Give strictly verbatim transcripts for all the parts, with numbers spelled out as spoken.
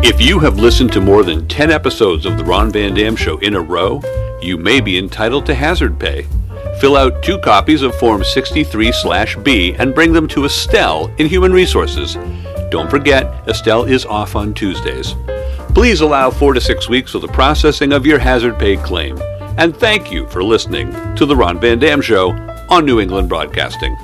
If you have listened to more than ten episodes of The Ron Van Dam Show in a row, you may be entitled to hazard pay. Fill out two copies of Form sixty-three B and bring them to Estelle in Human Resources. Don't forget, Estelle is off on Tuesdays. Please allow four to six weeks for the processing of your hazard pay claim. And thank you for listening to The Ron Van Dam Show on New England Broadcasting.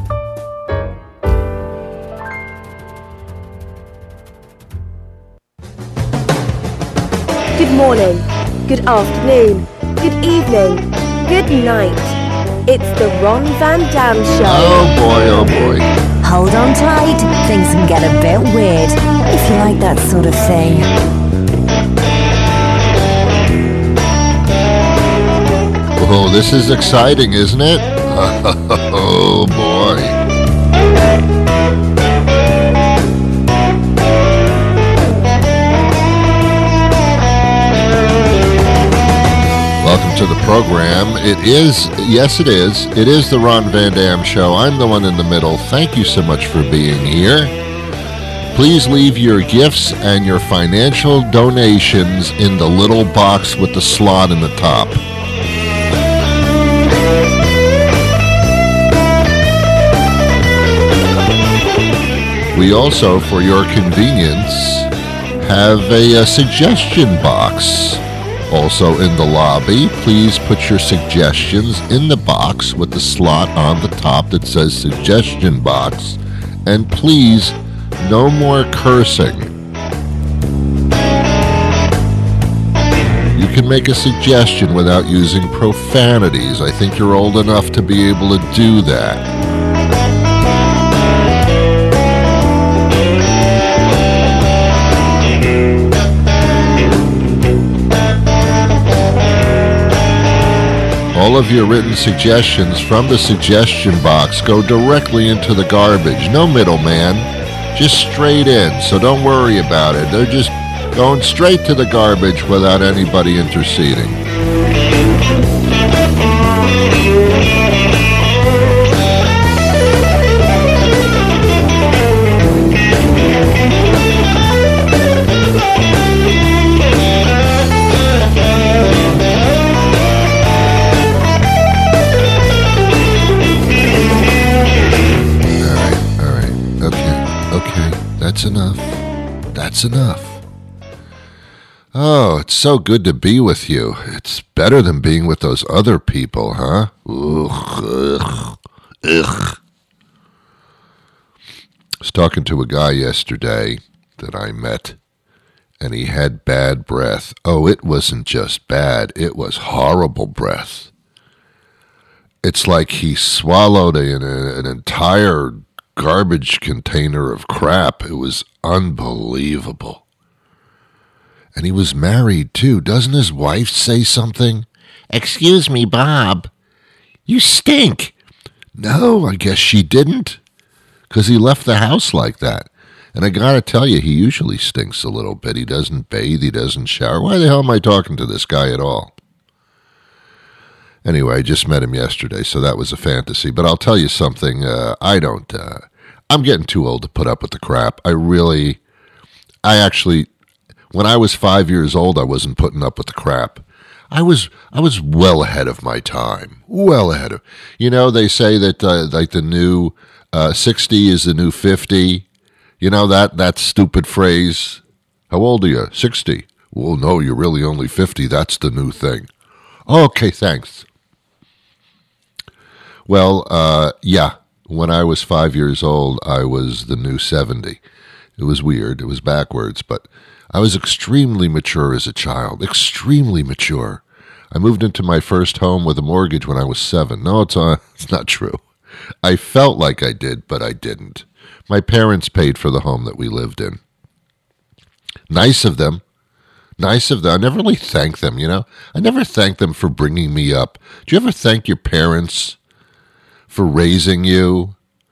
Good morning, good afternoon, good evening, good night. It's the Ron Van Dam Show. Oh boy, oh boy. Hold on tight, things can get a bit weird, if you like that sort of thing. Oh, this is exciting, isn't it? Oh boy. Welcome to the program. It is, yes it is, it is the Ron Van Dam Show. I'm the one in the middle. Thank you so much for being here. Please leave your gifts and your financial donations in the little box with the slot in the top. We also, for your convenience, have a, a suggestion box. Also in the lobby, please put your suggestions in the box with the slot on the top that says suggestion box. And please, no more cursing. You can make a suggestion without using profanities. I think you're old enough to be able to do that. All of your written suggestions from the suggestion box go directly into the garbage. No middleman, just straight in, so don't worry about it. They're just going straight to the garbage without anybody interceding. That's enough. That's enough. Oh, it's so good to be with you. It's better than being with those other people, huh? Ugh, ugh, ugh. I was talking to a guy yesterday that I met, and he had bad breath. Oh, it wasn't just bad. It was horrible breath. It's like he swallowed a, an, an entire garbage container of crap. It was unbelievable. And he was married, too. Doesn't his wife say something? Excuse me, Bob. You stink. No, I guess she didn't. Because he left the house like that. And I gotta tell you, he usually stinks a little bit. He doesn't bathe. He doesn't shower. Why the hell am I talking to this guy at all? Anyway, I just met him yesterday, so that was a fantasy. But I'll tell you something, uh, I don't, uh, I'm getting too old to put up with the crap. I really, I actually, when I was five years old, I wasn't putting up with the crap. I was, I was well ahead of my time. Well ahead of, you know, they say that, uh, like the new, uh, sixty is the new fifty. You know, that, that stupid phrase. How old are you? sixty. Well, no, you're really only fifty. That's the new thing. Okay, thanks. Well, uh, yeah, when I was five years old, I was the new seventy. It was weird. It was backwards, but I was extremely mature as a child, extremely mature. I moved into my first home with a mortgage when I was seven. No, it's, uh, it's not true. I felt like I did, but I didn't. My parents paid for the home that we lived in. Nice of them. Nice of them. I never really thank them, you know. I never thank them for bringing me up. Do you ever thank your parents for raising you?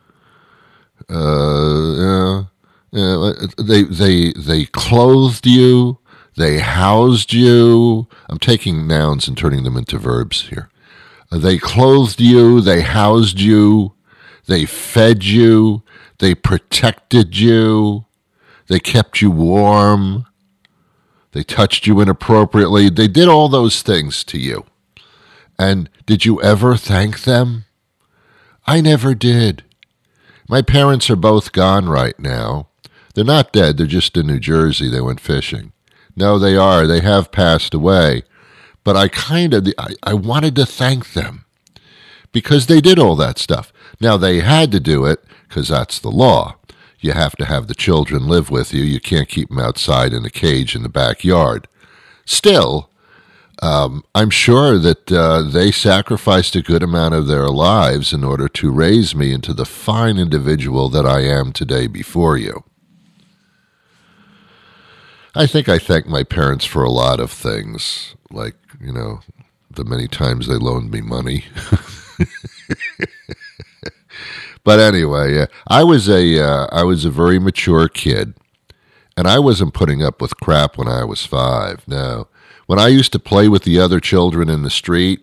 Uh, yeah, yeah, they they they clothed you. They housed you. I'm taking nouns and turning them into verbs here. They clothed you. They housed you. They fed you. They protected you. They kept you warm. They touched you inappropriately. They did all those things to you. And did you ever thank them? I never did. My parents are both gone right now. They're not dead. They're just in New Jersey. They went fishing. No, they are. They have passed away. But I kind of, I, I wanted to thank them because they did all that stuff. Now, they had to do it because that's the law. You have to have the children live with you. You can't keep them outside in a cage in the backyard. Still, um, I'm sure that uh, they sacrificed a good amount of their lives in order to raise me into the fine individual that I am today before you. I think I thank my parents for a lot of things, like, you know, the many times they loaned me money. But anyway, uh, I was a uh, I was a very mature kid, and I wasn't putting up with crap when I was five. No, when I used to play with the other children in the street,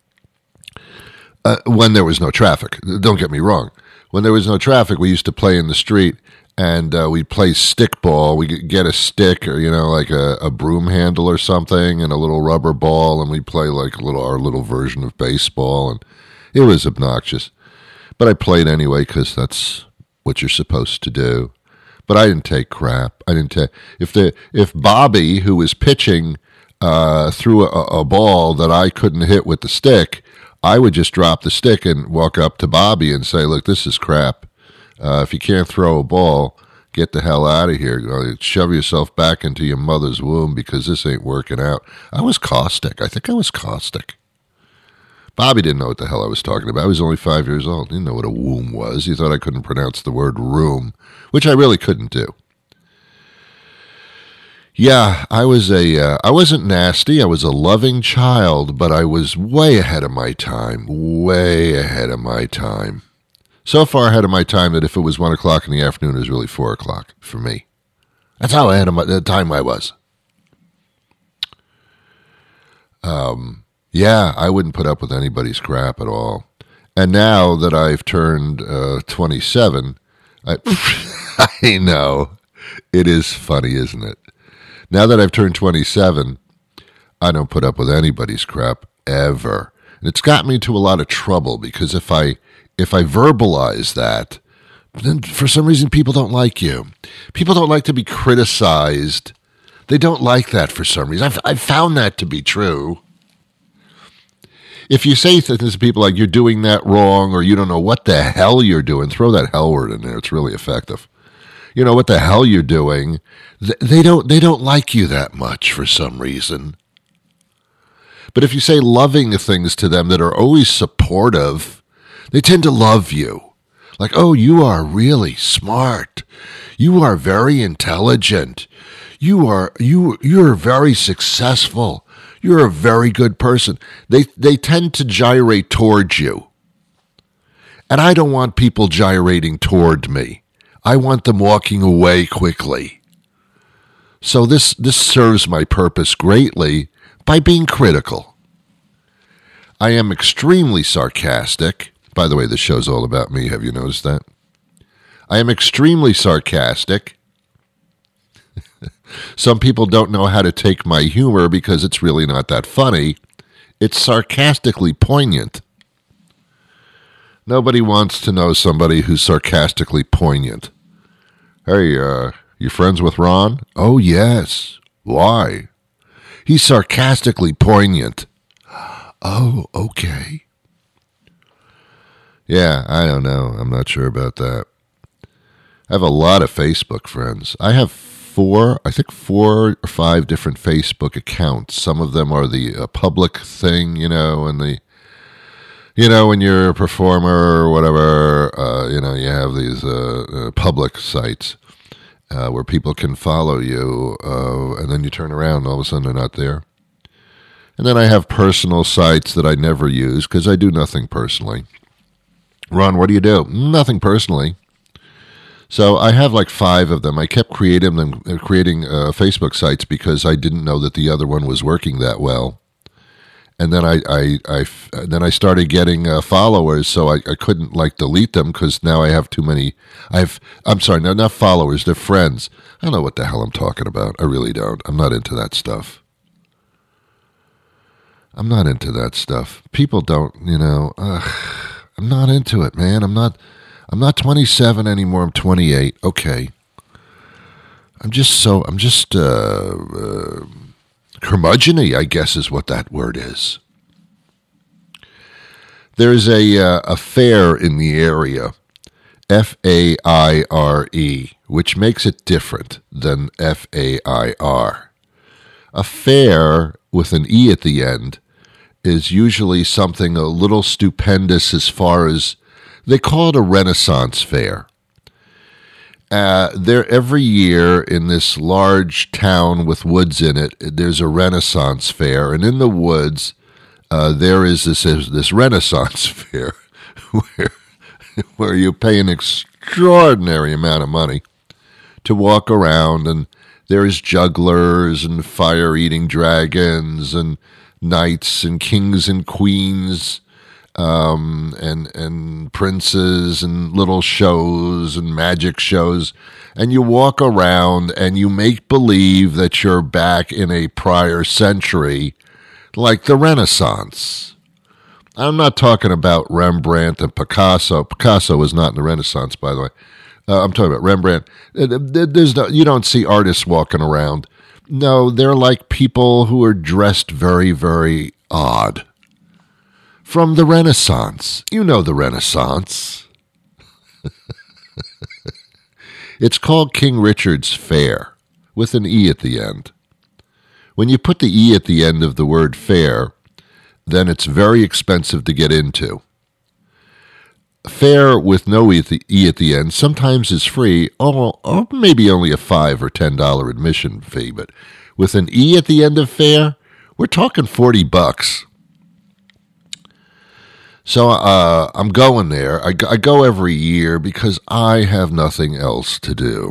uh, when there was no traffic. Don't get me wrong. When there was no traffic, we used to play in the street, and uh, we'd play stickball. We'd get a stick, or you know, like a, a broom handle or something, and a little rubber ball, and we'd play like a little our little version of baseball, and it was obnoxious. But I played anyway because that's what you're supposed to do. But I didn't take crap. I didn't take if the if Bobby, who was pitching, uh, threw a, a ball that I couldn't hit with the stick, I would just drop the stick and walk up to Bobby and say, "Look, this is crap. Uh, if you can't throw a ball, get the hell out of here. Shove yourself back into your mother's womb because this ain't working out." I was caustic. I think I was caustic. Bobby didn't know what the hell I was talking about. I was only five years old. He didn't know what a womb was. He thought I couldn't pronounce the word room, which I really couldn't do. Yeah, I was a, uh, I wasn't nasty. I was a loving child, but I was way ahead of my time, way ahead of my time. So far ahead of my time that if it was one o'clock in the afternoon, it was really four o'clock for me. That's how ahead of my, the time I was. Um... Yeah, I wouldn't put up with anybody's crap at all. And now that I've turned uh, twenty-seven, I, I know, it is funny, isn't it? Now that I've turned twenty-seven, I don't put up with anybody's crap ever. And it's got me into a lot of trouble because if I if I verbalize that, then for some reason people don't like you. People don't like to be criticized. They don't like that for some reason. I've, I've found that to be true. If you say things to people like you're doing that wrong or you don't know what the hell you're doing, throw that hell word in there. It's really effective. You know what the hell you're doing. They don't they don't like you that much for some reason. But if you say loving things to them that are always supportive, they tend to love you. Like, oh, you are really smart. You are very intelligent. You are you you're very successful. You're a very good person. They they tend to gyrate towards you. And I don't want people gyrating toward me. I want them walking away quickly. So this, this serves my purpose greatly by being critical. I am extremely sarcastic. By the way, this show's all about me. Have you noticed that? I am extremely sarcastic. Some people don't know how to take my humor because it's really not that funny. It's sarcastically poignant. Nobody wants to know somebody who's sarcastically poignant. Hey, uh, you friends with Ron? Oh, yes. Why? He's sarcastically poignant. Oh, okay. Yeah, I don't know. I'm not sure about that. I have a lot of Facebook friends. I have four, I think four or five different Facebook accounts. Some of them are the uh, public thing, you know, and the, you know, when you're a performer or whatever, uh, you know, you have these uh, uh, public sites uh, where people can follow you, uh, and then you turn around and all of a sudden they're not there. And then I have personal sites that I never use because I do nothing personally. Ron, what do you do? Nothing personally. So I have like five of them. I kept creating them, creating uh, Facebook sites because I didn't know that the other one was working that well. And then I, I, I then I started getting uh, followers, so I, I couldn't like delete them because now I have too many. I've I'm sorry, no, not followers, they're friends. I don't know what the hell I'm talking about. I really don't. I'm not into that stuff. I'm not into that stuff. People don't, you know. Ugh, I'm not into it, man. I'm not. I'm not twenty-seven anymore. I'm twenty-eight. Okay. I'm just so. I'm just. Uh, uh, curmudgeon-y, I guess is what that word is. There's a uh, a fair in the area, F A I R E, which makes it different than F A I R. A fair with an E at the end is usually something a little stupendous as far as, they call it a Renaissance fair. Uh, there every year in this large town with woods in it, there's a Renaissance fair, and in the woods, uh, there is this this Renaissance fair where where you pay an extraordinary amount of money to walk around, and there's jugglers and fire-eating dragons and knights and kings and queens. Um, and and princes and little shows and magic shows, and you walk around and you make believe that you're back in a prior century, like the Renaissance. I'm not talking about Rembrandt and Picasso. Picasso was not in the Renaissance, by the way. Uh, I'm talking about Rembrandt. There's no, you don't see artists walking around. No, they're like people who are dressed very, very odd. From the Renaissance. You know the Renaissance. It's called King Richard's Fair, with an E at the end. When you put the E at the end of the word fair, then it's very expensive to get into. Fair with no E at the, e at the end sometimes is free, or, or maybe only a five or ten dollar admission fee, but with an E at the end of fair, we're talking forty bucks. So uh, I'm going there. I, I go every year because I have nothing else to do.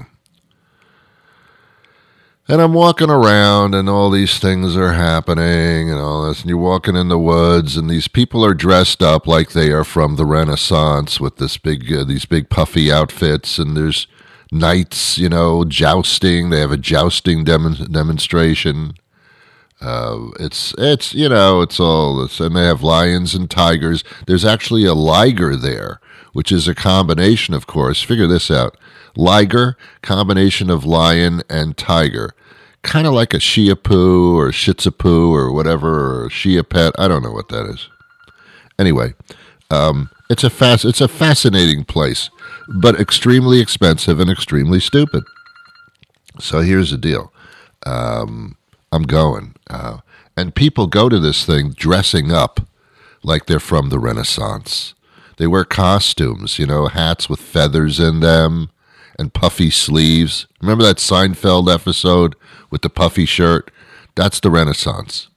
And I'm walking around, and all these things are happening, and all this. And you're walking in the woods, and these people are dressed up like they are from the Renaissance with this big, uh, these big puffy outfits. And there's knights, you know, jousting. They have a jousting dem- demonstration. Uh, it's, it's, you know, it's all this, and they have lions and tigers. There's actually a liger there, which is a combination, of course. Figure this out. Liger, combination of lion and tiger. Kind of like a Shih-Tzu or Shih Tzu or whatever, or a Shih Pet. I don't know what that is. Anyway, um, it's a fast, it's a fascinating place, but extremely expensive and extremely stupid. So here's the deal. Um... I'm going. Uh, and people go to this thing dressing up like they're from the Renaissance. They wear costumes, you know, hats with feathers in them and puffy sleeves. Remember that Seinfeld episode with the puffy shirt? That's the Renaissance.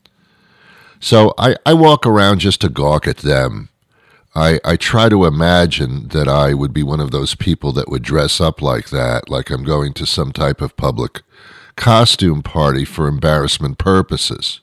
So I, I walk around just to gawk at them. I, I try to imagine that I would be one of those people that would dress up like that, like I'm going to some type of public costume party for embarrassment purposes.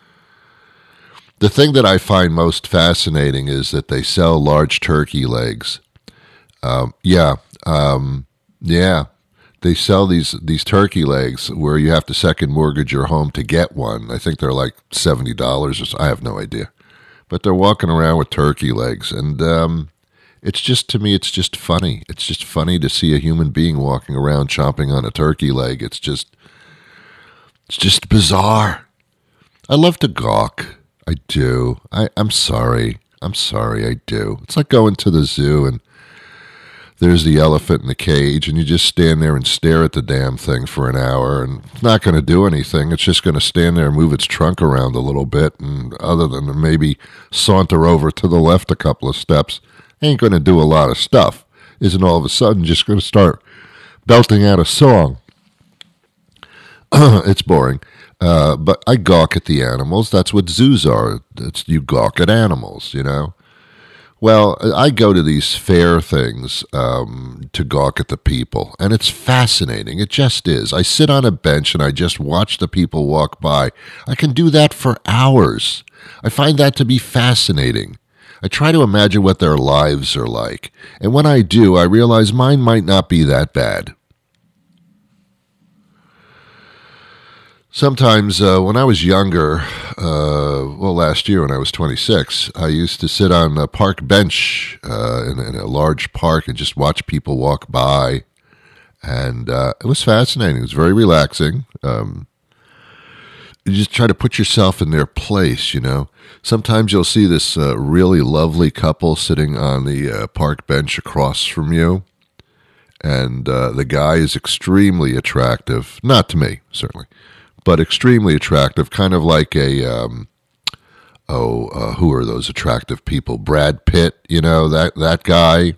The thing that I find most fascinating is that they sell large turkey legs. Um, yeah, um, yeah, they sell these these turkey legs where you have to second mortgage your home to get one. I think they're like seventy dollars or so. I have no idea. But they're walking around with turkey legs, and um, it's just, to me, it's just funny. It's just funny to see a human being walking around chomping on a turkey leg. It's just It's just bizarre. I love to gawk. I do. I, I'm sorry. I'm sorry, I do. It's like going to the zoo and there's the elephant in the cage and you just stand there and stare at the damn thing for an hour and it's not going to do anything. It's just going to stand there and move its trunk around a little bit, and other than maybe saunter over to the left a couple of steps, ain't going to do a lot of stuff. Isn't all of a sudden just going to start belting out a song. It's boring. Uh, but I gawk at the animals. That's what zoos are. It's, you gawk at animals, you know. Well, I go to these fair things um, to gawk at the people, and it's fascinating. It just is. I sit on a bench and I just watch the people walk by. I can do that for hours. I find that to be fascinating. I try to imagine what their lives are like, and when I do, I realize mine might not be that bad. Sometimes uh, when I was younger, uh, well, last year when I was twenty-six, I used to sit on a park bench uh, in, in a large park and just watch people walk by. And uh, it was fascinating. It was very relaxing. Um, you just try to put yourself in their place, you know. Sometimes you'll see this uh, really lovely couple sitting on the uh, park bench across from you. And uh, the guy is extremely attractive. Not to me, certainly. But extremely attractive, kind of like a, um, oh, uh, who are those attractive people? Brad Pitt, you know, that that guy.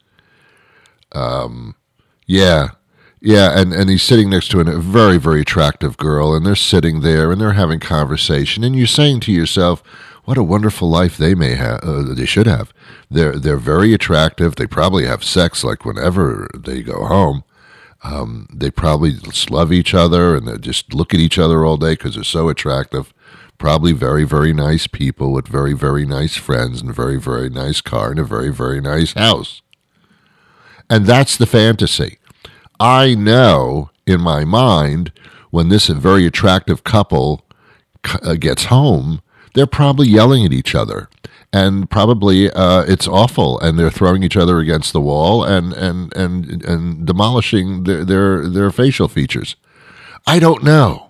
Um, yeah, yeah, and, and he's sitting next to a very, very attractive girl, and they're sitting there, and they're having conversation, and you're saying to yourself, what a wonderful life they may have, uh, they should have. They're, they're very attractive. They probably have sex like whenever they go home. Um, they probably just love each other and they just look at each other all day because they're so attractive. Probably very, very nice people with very, very nice friends and a very, very nice car and a very, very nice house. And that's the fantasy. I know in my mind when this very attractive couple uh, gets home, they're probably yelling at each other. And probably uh, it's awful, and they're throwing each other against the wall and and and, and demolishing their, their their facial features. I don't know,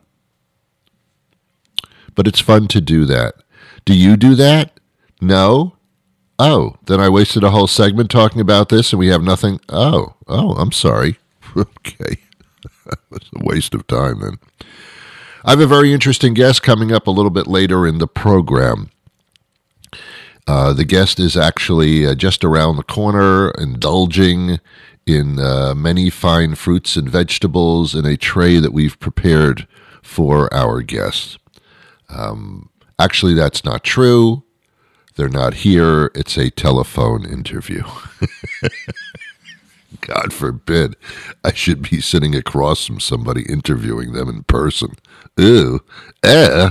but it's fun to do that. Do you do that? No? Oh, then I wasted a whole segment talking about this, and we have nothing. Oh, oh, I'm sorry. Okay, that's a waste of time then. I have a very interesting guest coming up a little bit later in the program. Uh, the guest is actually uh, just around the corner, indulging in uh, many fine fruits and vegetables in a tray that we've prepared for our guests. Um, actually, that's not true. They're not here. It's a telephone interview. God forbid I should be sitting across from somebody interviewing them in person. Ew. Eh.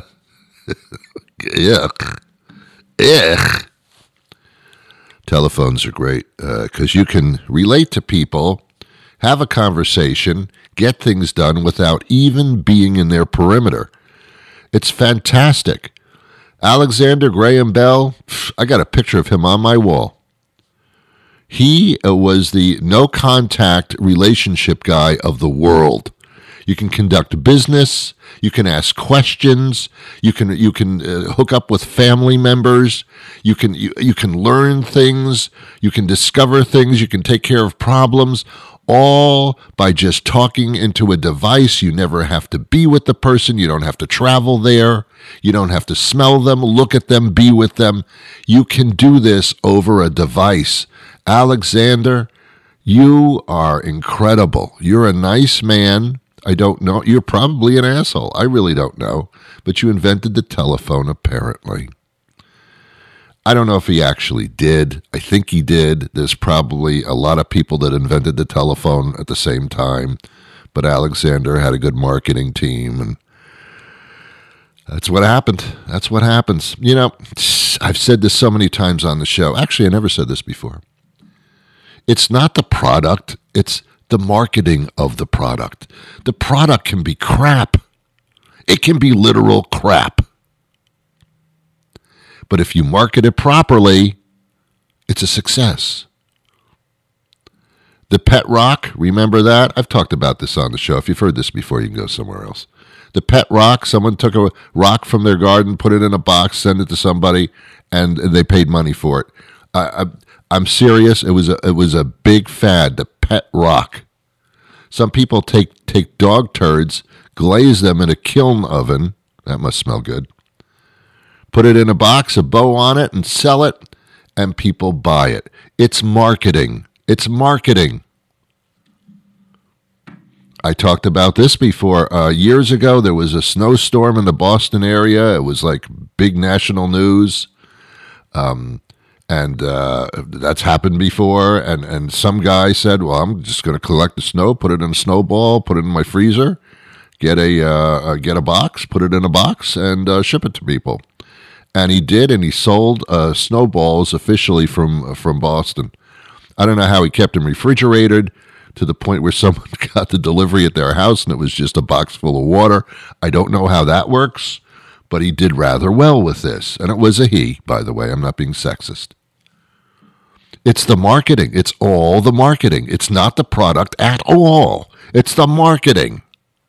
Yuck. Ugh. Telephones are great because uh, you can relate to people, have a conversation, get things done without even being in their perimeter. It's fantastic. Alexander Graham Bell, I got a picture of him on my wall. He uh, was the no-contact relationship guy of the world. You can conduct business. You can ask questions. You can you can uh, hook up with family members. You can you, you can learn things. You can discover things. You can take care of problems, all by just talking into a device. You never have to be with the person. You don't have to travel there. You don't have to smell them, look at them, be with them. You can do this over a device. Alexander, you are incredible. You're a nice man. I don't know. You're probably an asshole. I really don't know. But you invented the telephone, apparently. I don't know if he actually did. I think he did. There's probably a lot of people that invented the telephone at the same time. But Alexander had a good marketing team, and that's what happened. That's what happens. You know, I've said this so many times on the show. Actually, I never said this before. It's not the product. It's the marketing of the product. The product can be crap. It can be literal crap. But if you market it properly, it's a success. The pet rock, remember that? I've talked about this on the show. If you've heard this before, you can go somewhere else. The pet rock, someone took a rock from their garden, put it in a box, sent it to somebody, and they paid money for it. I, I, I'm serious. It was a, it was a big fad, the pet rock. Some people take, take dog turds, glaze them in a kiln oven. That must smell good. Put it in a box, a bow on it, and sell it, and people buy it. It's marketing. It's marketing. I talked about this before. Uh, years ago, there was a snowstorm in the Boston area. It was like big national news. Um, And uh, that's happened before. And, and some guy said, well, I'm just going to collect the snow, put it in a snowball, put it in my freezer, get a uh, get a box, put it in a box, and uh, ship it to people. And he did, and he sold uh, snowballs officially from from Boston. I don't know how he kept them refrigerated to the point where someone got the delivery at their house, and it was just a box full of water. I don't know how that works, but he did rather well with this. And it was a he, by the way. I'm not being sexist. It's the marketing. It's all the marketing. It's not the product at all. It's the marketing.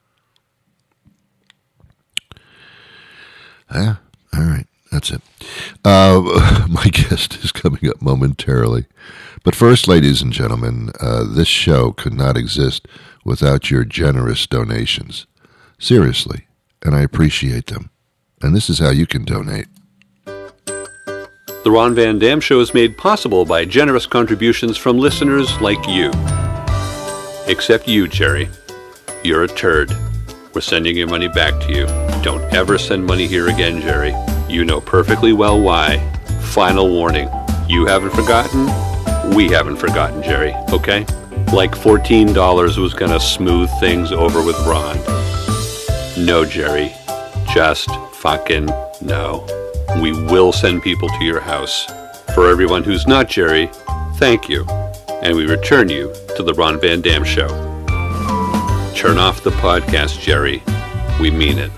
Yeah, all right. That's it. Uh, my guest is coming up momentarily. But first, ladies and gentlemen, uh, this show could not exist without your generous donations. Seriously, and I appreciate them. And this is how you can donate. The Ron Van Dam Show is made possible by generous contributions from listeners like you. Except you, Jerry. You're a turd. We're sending your money back to you. Don't ever send money here again, Jerry. You know perfectly well why. Final warning. You haven't forgotten. We haven't forgotten, Jerry. Okay? Like fourteen dollars was gonna smooth things over with Ron. No, Jerry. Just fucking no. We will send people to your house. For everyone who's not Jerry, thank you. And we return you to the Ron Van Dam Show. Turn off the podcast, Jerry. We mean it.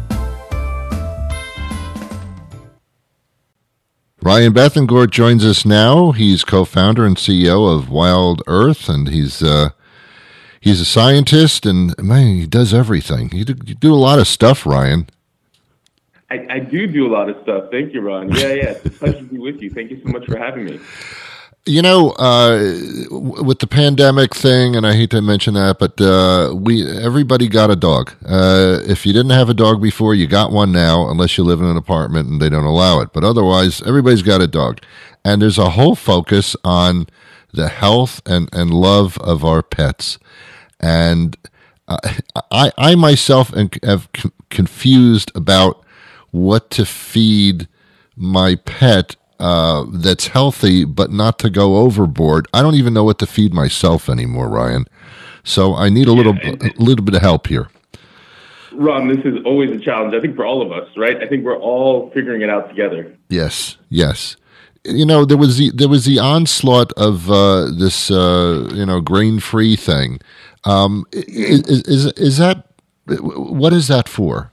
Ryan Bethengort joins us now. He's co-founder and C E O of Wild Earth, and he's uh, he's a scientist, and man, he does everything. You do, you do a lot of stuff, Ryan. I, I do do a lot of stuff. Thank you, Ron. Yeah, yeah. It's a pleasure to be with you. Thank you so much for having me. You know, uh, with the pandemic thing, and I hate to mention that, but uh, we everybody got a dog. Uh, if you didn't have a dog before, you got one now, unless you live in an apartment and they don't allow it. But otherwise, everybody's got a dog. And there's a whole focus on the health and, and love of our pets. And uh, I, I myself am have c- confused about what to feed my pet uh, that's healthy, but not to go overboard. I don't even know what to feed myself anymore, Ryan. So I need a little, yeah, a little bit of help here. Ron, this is always a challenge, I think, for all of us, right? I think we're all figuring it out together. Yes, yes. You know, there was the there was the onslaught of uh, this, uh, you know, grain-free thing. Um, is, is is that what is that for?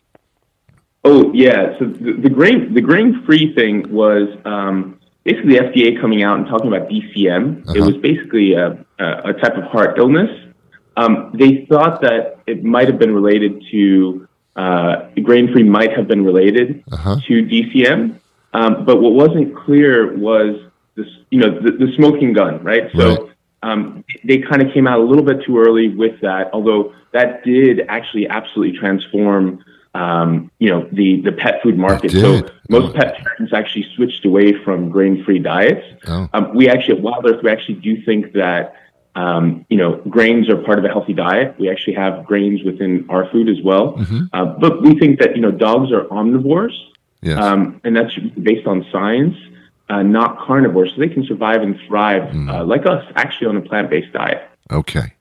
Oh yeah, so the, the grain the grain-free thing was um, basically the F D A coming out and talking about D C M. Uh-huh. It was basically a, a type of heart illness. Um, they thought that it might have been related to uh, grain-free might have been related uh-huh. to D C M, um, but what wasn't clear was this, you know, the, the smoking gun, right? So right. Um, they kind of came out a little bit too early with that, although that did actually absolutely transform. Um, you know, the, the pet food market. So most oh. pet parents actually switched away from grain-free diets. Oh. Um, we actually, at Wild Earth, we actually do think that, um, you know, grains are part of a healthy diet. We actually have grains within our food as well. Mm-hmm. Uh, but we think that, you know, dogs are omnivores. Yes. Um, and that's based on science, uh, not carnivores. So they can survive and thrive mm. uh, like us, actually on a plant-based diet. Okay.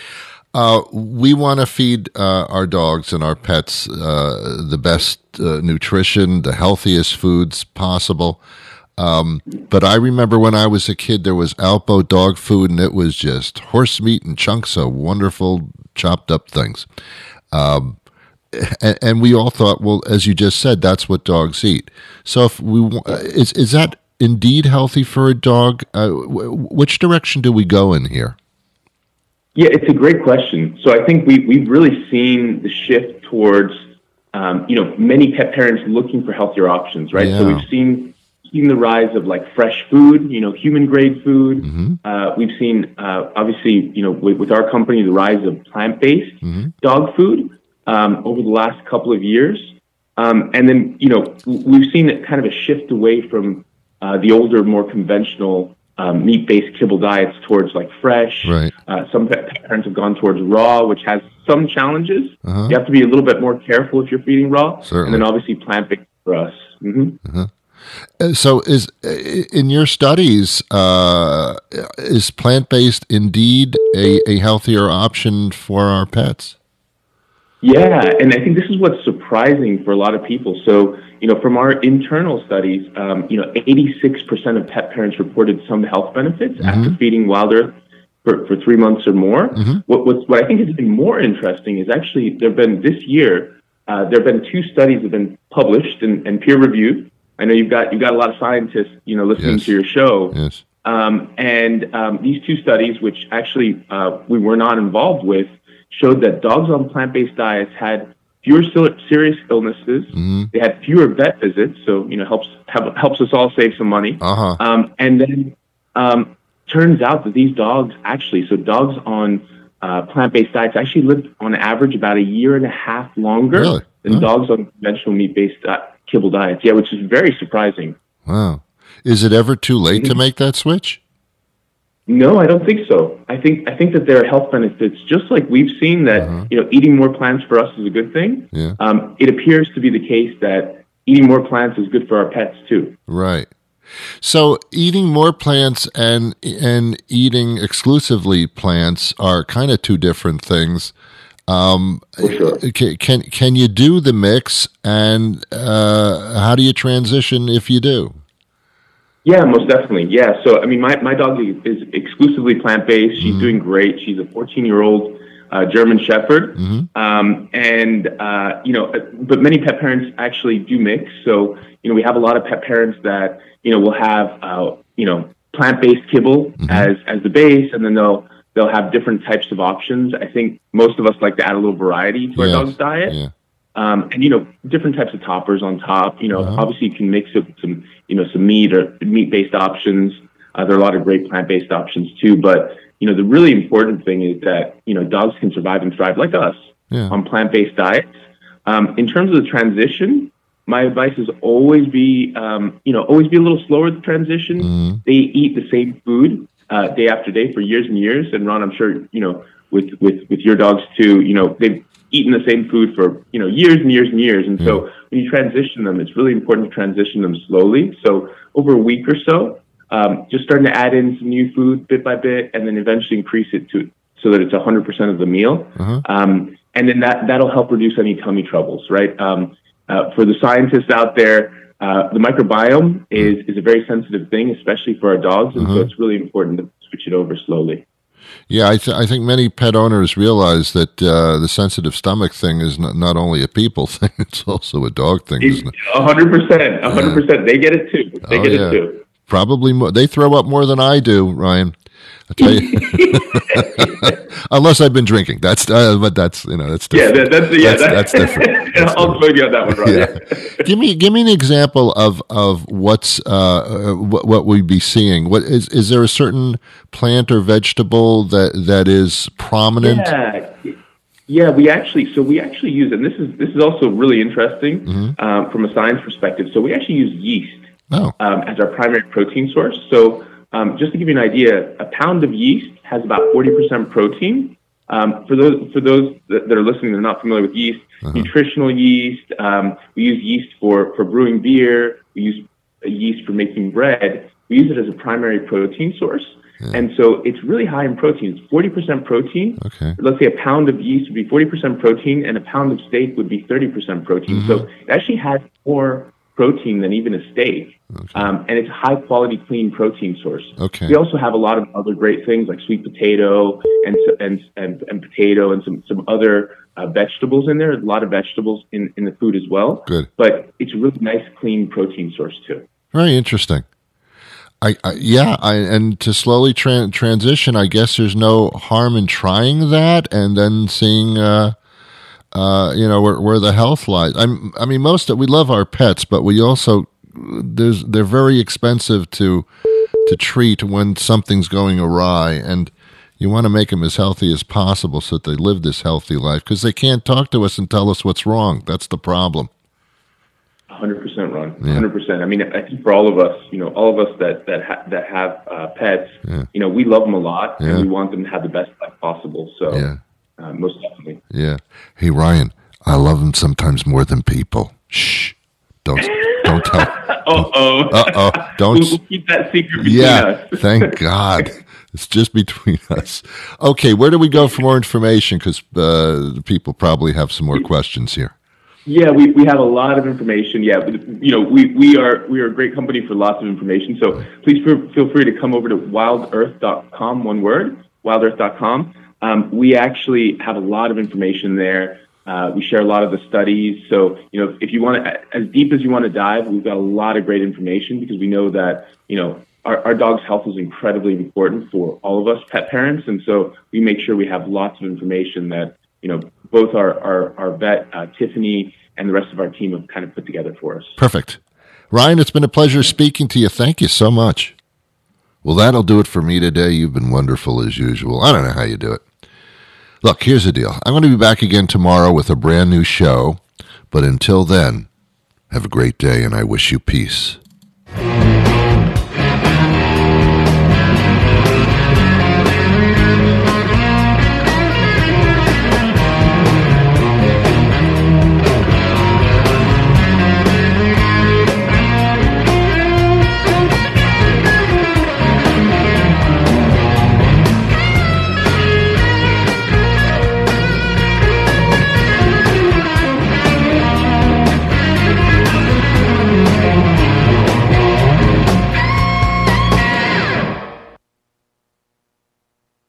Uh, we want to feed uh, our dogs and our pets uh, the best uh, nutrition, the healthiest foods possible. Um, but I remember when I was a kid, there was Alpo dog food, and it was just horse meat and chunks of wonderful chopped up things. Um, and, and we all thought, well, as you just said, that's what dogs eat. So if we is is that indeed healthy for a dog? Uh, which direction do we go in here? Yeah, it's a great question. So I think we, we've really seen the shift towards, um, you know, many pet parents looking for healthier options, right? Yeah. So we've seen seen the rise of like fresh food, you know, human grade food. Mm-hmm. Uh, we've seen, uh, obviously, you know, with, with our company, the rise of plant-based mm-hmm. dog food um, over the last couple of years. Um, and then, you know, we've seen kind of a shift away from uh, the older, more conventional Um, meat-based kibble diets towards like fresh. Right. Uh, some pet parents have gone towards raw, which has some challenges. Uh-huh. You have to be a little bit more careful if you're feeding raw. Certainly. And then obviously plant-based for us. Mm-hmm. Uh-huh. Uh, So, is in your studies, uh, is plant-based indeed a, a healthier option for our pets? Yeah, and I think this is what's surprising for a lot of people. So, you know, from our internal studies, um, you know, eighty-six percent of pet parents reported some health benefits mm-hmm. after feeding Wild Earth for, for three months or more. Mm-hmm. What, what's, what I think is even more interesting is actually there have been this year, uh, there have been two studies that have been published and, and peer-reviewed. I know you've got you've got a lot of scientists, you know, listening yes. to your show. Yes. Um, and um, these two studies, which actually uh, we were not involved with, showed that dogs on plant-based diets had fewer serious illnesses. Mm-hmm. They had fewer vet visits, so you know helps have, helps us all save some money. Uh-huh. Um, and then um, turns out that these dogs actually, so dogs on uh, plant-based diets actually lived on average about a year and a half longer really? than huh? dogs on conventional meat-based uh, kibble diets. Yeah, which is very surprising. Wow. Is it ever too late mm-hmm. to make that switch? No, I don't think so. I think I think that there are health benefits, just like we've seen that uh-huh. you know eating more plants for us is a good thing. Yeah. Um, it appears to be the case that eating more plants is good for our pets too. Right. So eating more plants and and eating exclusively plants are kind of two different things. Um, for sure. Can, can can you do the mix, and uh, how do you transition if you do? Yeah, most definitely. Yeah. So, I mean, my, my dog is exclusively plant-based. She's mm-hmm. doing great. She's a fourteen-year-old uh, German Shepherd. Mm-hmm. Um, and, uh, you know, but many pet parents actually do mix. So, you know, we have a lot of pet parents that, you know, will have, uh, you know, plant-based kibble mm-hmm. as, as the base, and then they'll, they'll have different types of options. I think most of us like to add a little variety to our yes. dog's diet. Yeah. Um, and, you know, different types of toppers on top. You know, uh-huh. obviously you can mix it with some, you know, some meat or meat-based options. Uh, there are a lot of great plant-based options too. But, you know, the really important thing is that, you know, dogs can survive and thrive like us yeah. on plant-based diets. Um, in terms of the transition, my advice is always be, um, you know, always be a little slower with the transition. Mm-hmm. They eat the same food uh, day after day for years and years. And Ron, I'm sure, you know, with, with, with your dogs too, you know, they've eaten the same food for, you know, years and years and years. And so when you transition them, it's really important to transition them slowly. So over a week or so, um, just starting to add in some new food bit by bit, and then eventually increase it to so that it's one hundred percent of the meal. Uh-huh. Um, and then that, that'll help reduce any tummy troubles, right? Um, uh, for the scientists out there, uh, the microbiome is, is a very sensitive thing, especially for our dogs. And uh-huh. so it's really important to switch it over slowly. Yeah, I, th- I think many pet owners realize that uh, the sensitive stomach thing is not, not only a people thing, it's also a dog thing, isn't it? one hundred percent. one hundred percent. Yeah. They get it too. They oh, get yeah. it too. Probably more. They throw up more than I do, Ryan. I tell you, unless I've been drinking. That's uh, but that's you know that's different. yeah that, that's yeah that's, that's different. That's I'll join you on that one, Ron. Yeah. yeah. give me give me an example of of what's uh, what, what we'd be seeing. What is is there a certain plant or vegetable that that is prominent? Yeah. Yeah, we actually so we actually use, and this is this is also really interesting mm-hmm. um, from a science perspective. So we actually use yeast oh. um, as our primary protein source. So Um, just to give you an idea, a pound of yeast has about forty percent protein. Um, for those for those that, that are listening, they're not familiar with yeast. Uh-huh. Nutritional yeast. Um, we use yeast for, for brewing beer. We use yeast for making bread. We use it as a primary protein source. Yeah. And so it's really high in protein. It's forty percent protein. Okay. Let's say a pound of yeast would be forty percent protein, and a pound of steak would be thirty percent protein. Mm-hmm. So it actually has more protein than even a steak. Okay. Um, and it's a high quality, clean protein source. Okay. We also have a lot of other great things like sweet potato and and and, and potato and some, some other uh, vegetables in there. A lot of vegetables in, in the food as well. Good. But it's a really nice, clean protein source too. Very interesting. I, I yeah, I, and to slowly tra- transition, I guess there's no harm in trying that and then seeing, uh, uh, you know, where, where the health lies. I'm, I mean, most of we love our pets, but we also there's they're very expensive to to treat when something's going awry, and you want to make them as healthy as possible so that they live this healthy life, because they can't talk to us and tell us what's wrong. That's the problem. one hundred percent, Ron. one hundred percent. I mean, I think for all of us, you know, all of us that that ha- that have uh, pets, yeah. you know, we love them a lot, yeah. and we want them to have the best life possible. So, yeah. uh, most definitely. Yeah. Hey, Ryan, I love them sometimes more than people. Shh. Don't Don't tell. Uh-oh. Uh-oh. Don't. We'll, we'll keep that secret between yeah, us. Thank God. It's just between us. Okay, where do we go for more information? Because uh, people probably have some more questions here. Yeah, we, we have a lot of information. Yeah, you know, we, we are we are a great company for lots of information. So please feel free to come over to wild earth dot com, one word, wild earth dot com. Um, we actually have a lot of information there. Uh, we share a lot of the studies. So, you know, if you want to, as deep as you want to dive, we've got a lot of great information because we know that, you know, our, our dog's health is incredibly important for all of us pet parents. And so we make sure we have lots of information that, you know, both our, our, our vet, uh, Tiffany, and the rest of our team have kind of put together for us. Perfect. Ryan, it's been a pleasure speaking to you. Thank you so much. Well, that'll do it for me today. You've been wonderful as usual. I don't know how you do it. Look, here's the deal. I'm going to be back again tomorrow with a brand new show. But until then, have a great day, and I wish you peace.